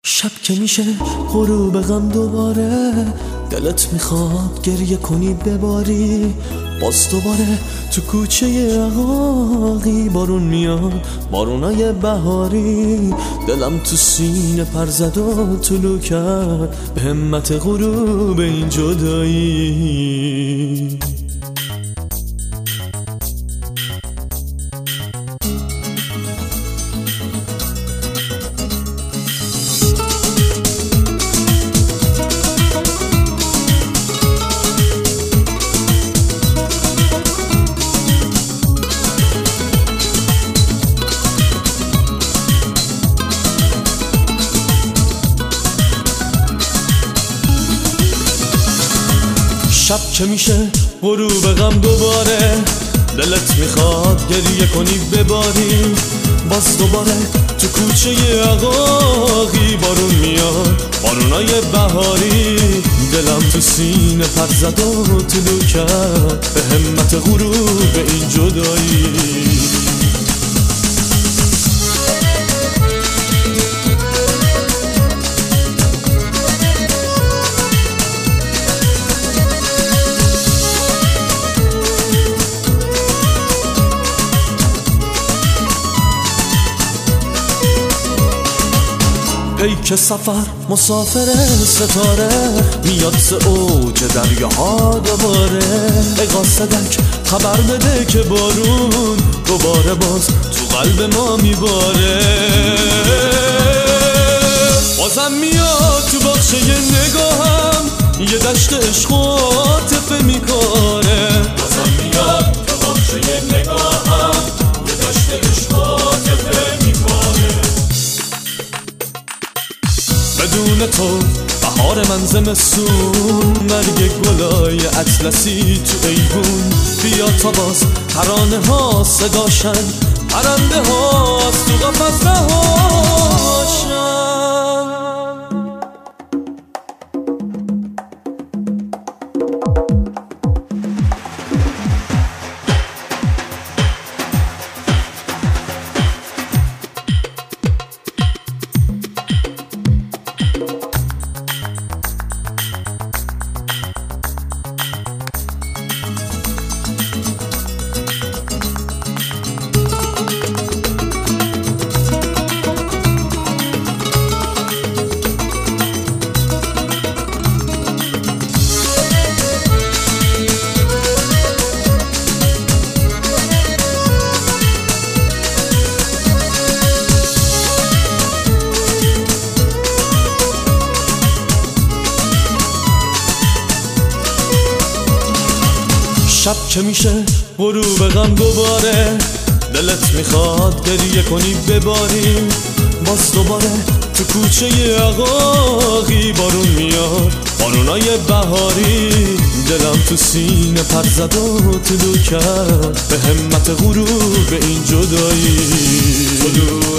شب که میشه غروب غم دوباره، دلت میخواد گریه کنی بباری. باز دوباره تو کوچه عقاقی بارون میاد، بارونای بهاری. دلم تو سینه پر زد و طلوع کرد به همت غروب این جدایی. شب که میشه غروب غم دوباره، دلت میخواد گریه کنی بباری. باز دوباره تو کوچه عقاقی بارون میاد، بارونای بهاری. دلم تو سینه پر زد و طلوع کرد به همت غروب این جدایی. ای که سفر مسافر ستاره، میاد ز اوج دریاها دوباره. ای قاصدک خبر بده که بارون دوباره باز تو قلب ما میباره. بازم میاد تو باغچه نگاهم، یه دشت عشق و عاطفه میکاره. بازم میاد تو باغچه نگاهم، یه دشت عشق و عاطفه میکاره. بدون تو بهار من زمستون، مرگ گلای اطلسی تو ایوون. بیا تا باز ترانه ها صداشن، پرنده ها از تو قفس رهاشن. شب که میشه غروب غم دوباره، دلت میخواد گریه کنی بباری. باز دوباره تو کوچه عقاقی بارون میاد، بارونای بهاری. دلم تو سینه پر زد و طلوع کرد به همت غروب این جدایی.